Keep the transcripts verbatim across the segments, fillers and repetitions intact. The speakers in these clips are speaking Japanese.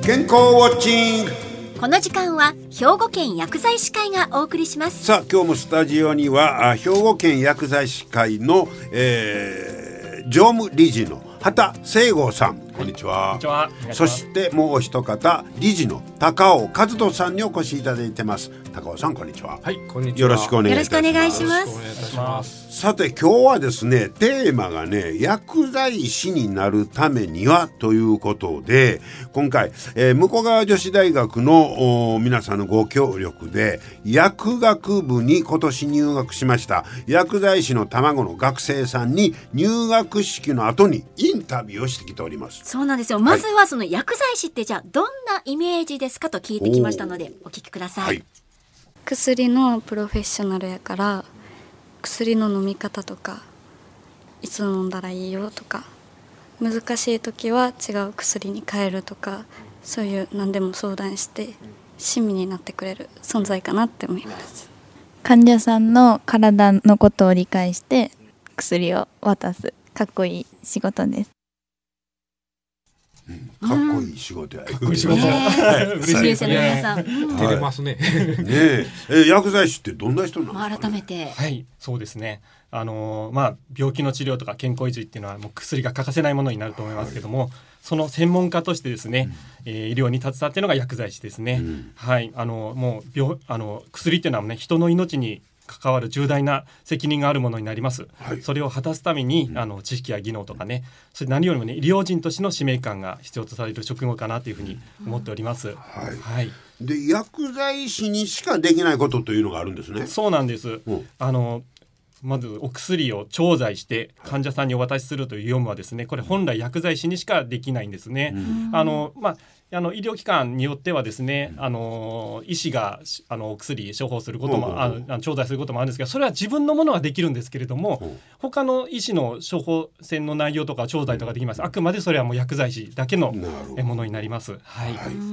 健康ウォッチング。 この時間は兵庫県薬剤師会がお送りします。 さあ今日もスタジオには兵庫県薬剤師会の、えー、常務理事の畑聖吾さん、こんにちは。 こんにちは。 そしてもうお一方、理事の高尾和人さんにお越しいただいてます。高尾さん、こんにちは。 はい、こんにちは。 よろしくお願いいたします。 よろしくお願いします。 よろしくお願いいたします。 さて今日はですね、テーマがね、薬剤師になるためにはということで、今回、えー、向川女子大学の皆さんのご協力で薬学部に今年入学しました薬剤師の卵の学生さんに入学式の後にインタビューをしてきております。 そうなんですよ。まずはその薬剤師ってじゃあどんなイメージですかと聞いてきましたのでお聞きください。はい、 薬のプロフェッショナルやから薬の飲み方とかいつ飲んだらいいよとか、難しい時は違う薬に変えるとか、そういう何でも相談して親身になってくれる存在かなって思います。 患者さんの体のことを理解して薬を渡すかっこいい仕事です。 うん、かっこいい仕事や。かっこいい仕事。 嬉しいですね、皆さん。 照れますね。 ねえ、え薬剤師ってどんな人なんですかね。 改めて。 はい、そうですね。あのー、まあ病気の治療とか健康維持っていうのはもう薬が欠かせないものになると思いますけども、はい、その専門家としてですね、うん、えー、医療に携わっているのが薬剤師ですね。うん、はい、あのもう病あの薬っていうのはね、人の命に関わる重大な責任があるものになります。はい、それを果たすために、うん、あの知識や技能とかね、それ何よりもね、医療人としての使命感が必要とされる職業かなというふうに思っております。うん、 はいはい、 で薬剤師にしかできないことというのがあるんですね。 そうなんです。うん、あのまずお薬を調剤して患者さんにお渡しするという業務はですね、これ本来薬剤師にしかできないんですね。うん、あのまああの医療機関によってはですね、あの医師があのお薬処方することも、うん、あの調剤することもあるんですが、それは自分のものができるんですけれども、うん、他の医師の処方箋の内容とか調剤とかできます。あくまでそれはもう薬剤師だけのものになります。はい。はい、うん、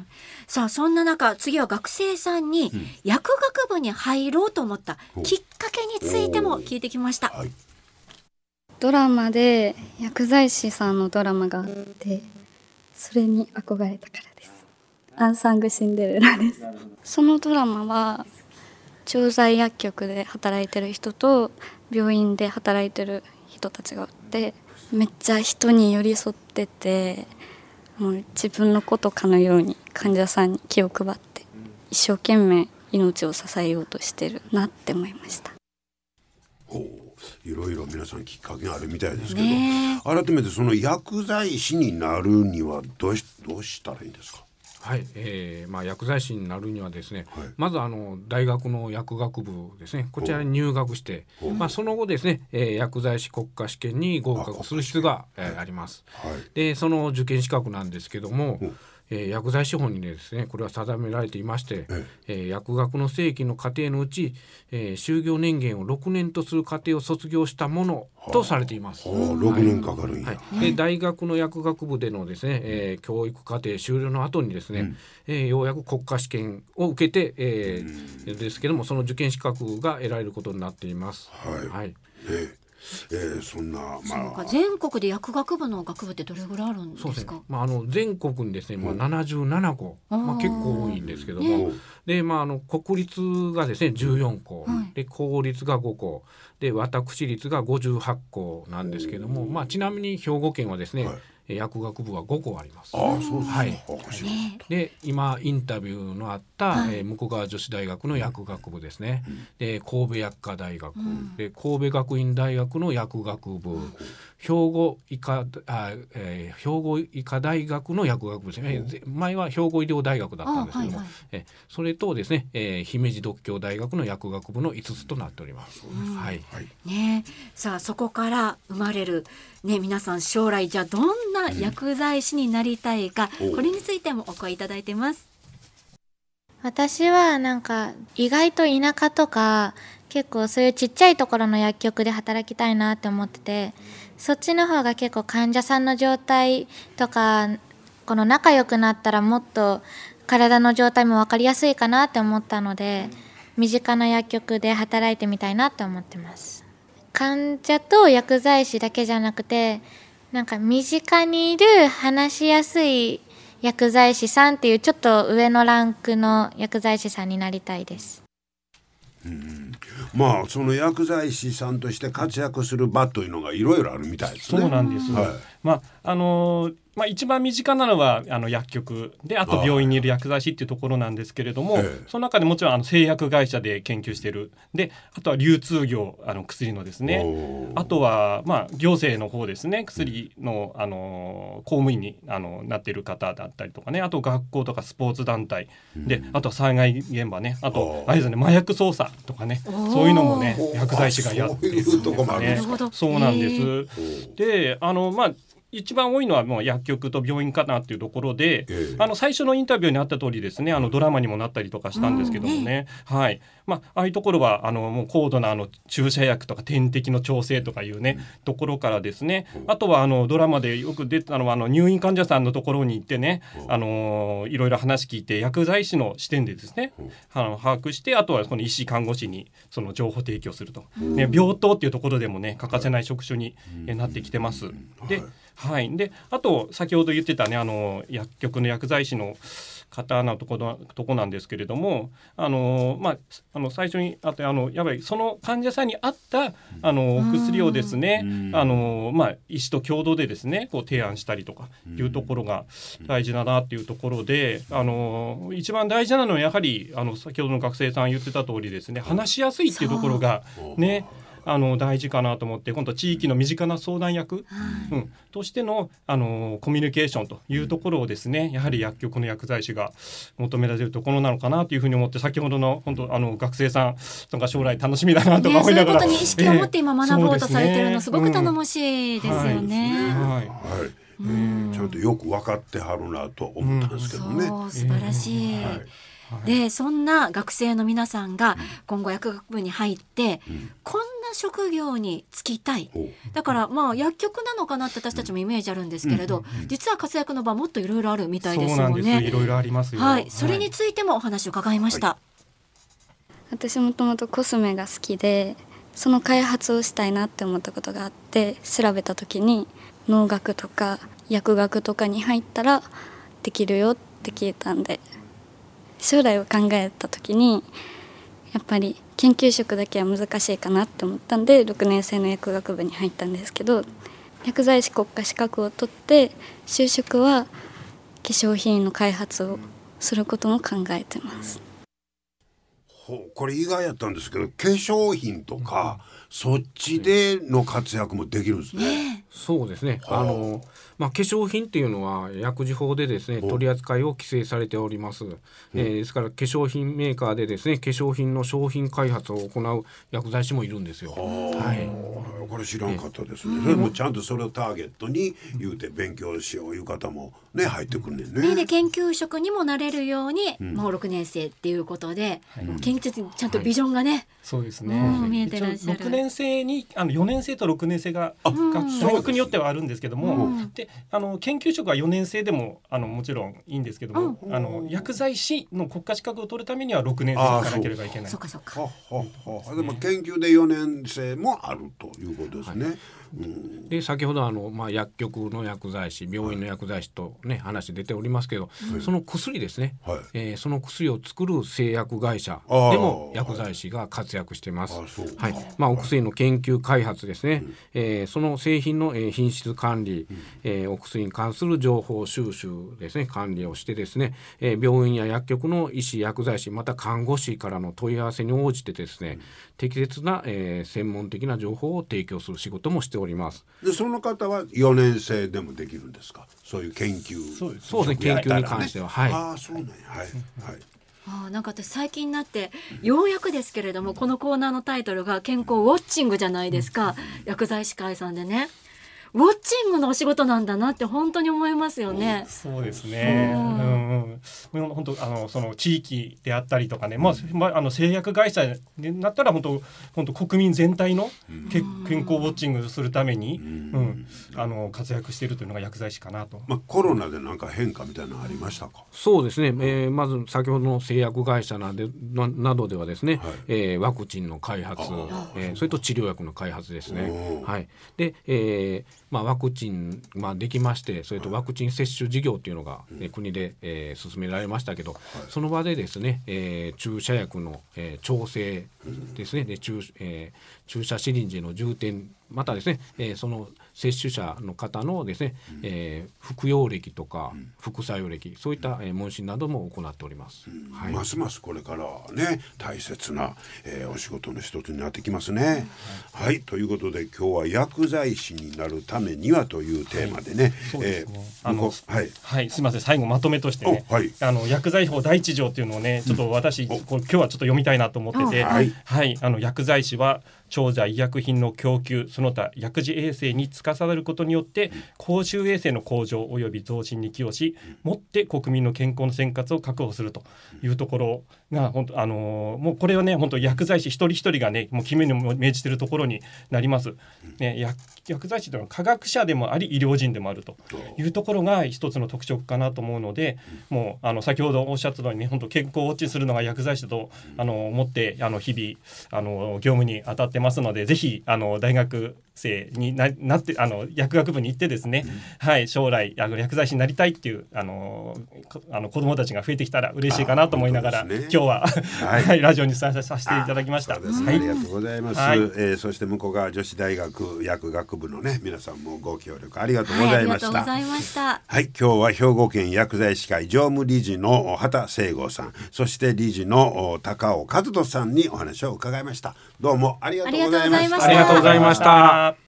さあそんな中、次は学生さんに薬学部に入ろうと思ったきっかけについても聞いてきました。はい、 ドラマで薬剤師さんのドラマがあって、それに憧れたからです。アンサングシンデレラです。そのドラマは調剤薬局で働いてる人と病院で働いてる人たちがおって、めっちゃ人に寄り添ってて、もう自分のことかのように患者さんに気を配って一生懸命命を支えようとしてるなって思いました。 ほう、いろいろ皆さんきっかけがあるみたいですけど、改めてその薬剤師になるにはどうし、どうしたらいいんですか。 はい、えーまあ、薬剤師になるにはですね、はい、まずあの大学の薬学部ですね、こちらに入学して、まあ、その後ですね、えー、薬剤師国家試験に合格する必要が、えー、あります。はい、でその受験資格なんですけども、えー、薬剤師法にですね、これは定められていまして、ええー、薬学の正規の課程のうち、えー、就業年限をろくねんとする課程を卒業したものとされています。 はあはあ、ろくねんかかるんや。 はいはい、で大学の薬学部でのですね、えー、教育課程終了の後にですね、うんえー、ようやく国家試験を受けて、えー、ですけども、その受験資格が得られることになっています。はいはい、 えーえー、そんな、まあ、 全国で薬学部の学部ってどれぐらいあるんですか。 そうですね、まあ、あの全国にですね、まあ、ななじゅうななこ、まあ、結構多いんですけども、ね、で、まあ、あの国立がですねじゅうよんこ、はい、で公立がごこで私立がごじゅうはっこなんですけども、まあ、ちなみに兵庫県はですね、はい、薬学部はごこあります。 ああ、そうですね。はい、 で今インタビューのあった、はい、えー、向川女子大学の薬学部ですね、うん、で神戸薬科大学、うん、で神戸学院大学の薬学部、うん、兵庫医科あ、えー、兵庫医科大学の薬学部ですね、うん、前は兵庫医療大学だったんですけども、はいはい、えそれとですね、えー、姫路獨協大学の薬学部のいつつとなっております。うん、はいね、さあそこから生まれる、ね、皆さん将来じゃあどんな薬剤師になりたいか、うん、これについてもお声いただいてます。 私はなんか意外と田舎とか結構そういうちっちゃいところの薬局で働きたいなって思ってて、そっちの方が結構患者さんの状態とかこの仲良くなったらもっと体の状態も分かりやすいかなって思ったので、身近な薬局で働いてみたいなって思ってます。患者と薬剤師だけじゃなくて、なんか身近にいる話しやすい薬剤師さんっていうちょっと上のランクの薬剤師さんになりたいです。 うん、まあその薬剤師さんとして活躍する場というのがいろいろあるみたいですね。 そうなんです、 はい、 まああのーまあ、一番身近なのはあの薬局で、あと病院にいる薬剤師っていうところなんですけれども、その中でもちろんあの製薬会社で研究している、であとは流通業、あの薬のですね、あとはまあ行政の方ですね、薬の、あの公務員にあのなっている方だったりとかね、あと学校とかスポーツ団体で、あとは災害現場ね、あとあれですね、麻薬捜査とかね、そういうのもね薬剤師がやってるんですね。そういうとこもあるんですか。そうなんです。であのまあ一番多いのはもう薬局と病院かなっていうところで、えー、あの最初のインタビューにあった通りですね、あのドラマにもなったりとかしたんですけどもね、うんはいまあ、ああいうところはあのもう高度なあの注射薬とか点滴の調整とかいうね、うん、ところからですね、あとはあのドラマでよく出てたのはあの入院患者さんのところに行ってね、うん、あのいろいろ話聞いて薬剤師の視点でですね、うん、あの把握して、あとはその医師看護師にその情報提供すると、うん、ね、病棟っていうところでもね欠かせない職種になってきてます。ではい、であと先ほど言ってたね、あの薬局の薬剤師の方のところとこなんですけれども、あの、まあ、あの最初にあってあのやっぱりその患者さんに合ったあのお薬をですね、あの、まあ、医師と共同でですねこう提案したりとかいうところが大事だなっていうところで、あの一番大事なのはやはりあの先ほどの学生さん言ってた通りですね、話しやすいっていうところがねあの大事かなと思って、今度地域の身近な相談役、うん、としての、あのコミュニケーションというところをですね、やはり薬局の薬剤師が求められるところなのかなというふうに思って、先ほどの本当あの学生さんとか将来楽しみだなとか思いながら、ね、 そういうことに意識を持って今学ぼうとされてるのすごく頼もしいですよね。 ちゃんとよく分かってはるなと思ったんですけどね。 そう素晴らしい、えーはいはい、でそんな学生の皆さんが今後薬学部に入って、うん、こんな職業に就きたい、だからまあ薬局なのかなって私たちもイメージあるんですけれど、うんうん、実は活躍の場もっといろいろあるみたいですよね。そうなんです、 いろいろありますよ。 はい、それについてもお話を伺いました。はい、 私もともとコスメが好きで、その開発をしたいなって思ったことがあって、調べた時に農学とか薬学とかに入ったらできるよって聞いたんで、将来を考えた時にやっぱり研究職だけは難しいかなって思ったんで、ろくねん生の薬学部に入ったんですけど、薬剤師国家資格を取って就職は化粧品の開発をすることも考えてます。 ほう、これ意外やったんですけど、化粧品とか、うん、そっちでの活躍もできるんですね。 ね、そうですね。あのまあ、化粧品っていうのは薬事法でですね取り扱いを規制されております、うんえー、ですから化粧品メーカーでですね化粧品の商品開発を行う薬剤師もいるんですよ。はい、 これ知らんかったですね。でもちゃんとそれをターゲットに言うて勉強しよういう方もね入ってくるねんね。 で研究職にもなれるように、うんもうろくねん生っていうことで、はい、研究にちゃんとビジョンがね、はい、 そうですね、 うん、見えてらっしゃる。 ろくねん生にあのよねん生とろくねん生が大学によってはあるんですけども、うん、であの研究職はよねん生でもあのもちろんいいんですけども、うん、あの薬剤師の国家資格を取るためにはろくねん生行かなければいけない。 そうかそうか。 はははでも研究でよねん生もあるということですね。はいうん、で先ほどあの、まあ、薬局の薬剤師病院の薬剤師と、ね、話出ておりますけど、はい、その薬ですね、はいえー、その薬を作る製薬会社でも薬剤師が活躍しています。はいまあ、お薬の研究開発ですね、うんえー、その製品の、えー、品質管理、うんえー、お薬に関する情報収集ですね管理をしてですね、えー、病院や薬局の医師薬剤師また看護師からの問い合わせに応じてですね、うん、適切な、えー、専門的な情報を提供する仕事もしております。 でその方はよねん生でもできるんですか。そういう研究。 そうです、そうですね、研究に関しては、はい、 ああそうなんや、はいはいあなんか私最近になってようやくですけれども、このコーナーのタイトルが健康ウォッチングじゃないですか、薬剤師会さんでねウォッチングのお仕事なんだなって本当に思いますよね。 そうですね、うんうん、本当あのその地域であったりとかね、まあまあ、あの製薬会社になったら本当本当国民全体のけ健康ウォッチングするために、うんうん、あの活躍しているというのが薬剤師かなと。 まあ、コロナで何か変化みたいなのありましたか。 そうですね、えー、まず先ほどの製薬会社なでななどではですね、はいえー、ワクチンの開発、えー、それと治療薬の開発ですね。はい、で、えーまあ、ワクチン、まあ、できまして、それとワクチン接種事業というのが、えー、国で、えー、進められましたけど、はい、その場でですね、えー、注射薬の、えー、調整ですね、で 注,、えー、注射シリンジの充填、またですね、えー、その接種者の方のですね、うんえー、服用歴とか、うん、副作用歴、そういった、えー、問診なども行っております、 うんはい、 ますますこれからね大切な、えー、お仕事の一つになってきますね、うん、はい、ということで今日は薬剤師になるためにはというテーマでね、 はい、すみません、最後まとめとしてね、はい、あの薬剤法第一条というのをねちょっと私、うん、こ今日はちょっと読みたいなと思ってて、はいはい、あの薬剤師は調剤医薬品の供給その他薬事衛生に司ることによって公衆衛生の向上及び増進に寄与し、もって国民の健康の生活を確保するというところが本当、あのー、もうこれはね本当薬剤師一人一人がねもう決めに命じているところになります、ね、薬, 薬剤師というのは科学者でもあり医療人でもあるというところが一つの特徴かなと思うので、もうあの先ほどおっしゃったようにね本当健康をウォッチするのが薬剤師とあの思ってあの日々あの業務に当たってますので、ぜひあの大学生に な, なってあの薬学部に行ってですね、うんはい、将来あの薬剤師になりたいっていうあのあの子どもたちが増えてきたら嬉しいかなと思いながら、ね、今日は、はい、ラジオに参加させていただきました。 そうですね、はい、ありがとうございます、はいえー、そして向こう側女子大学薬学部のね皆さんもご協力ありがとうございました。 はい、ありがとうございました。 はい、今日は兵庫県薬剤師会常務理事の畑聖吾さん、そして理事の高尾和人さんにお話を伺いました。どうもありがとうございました。 ありがとうございました。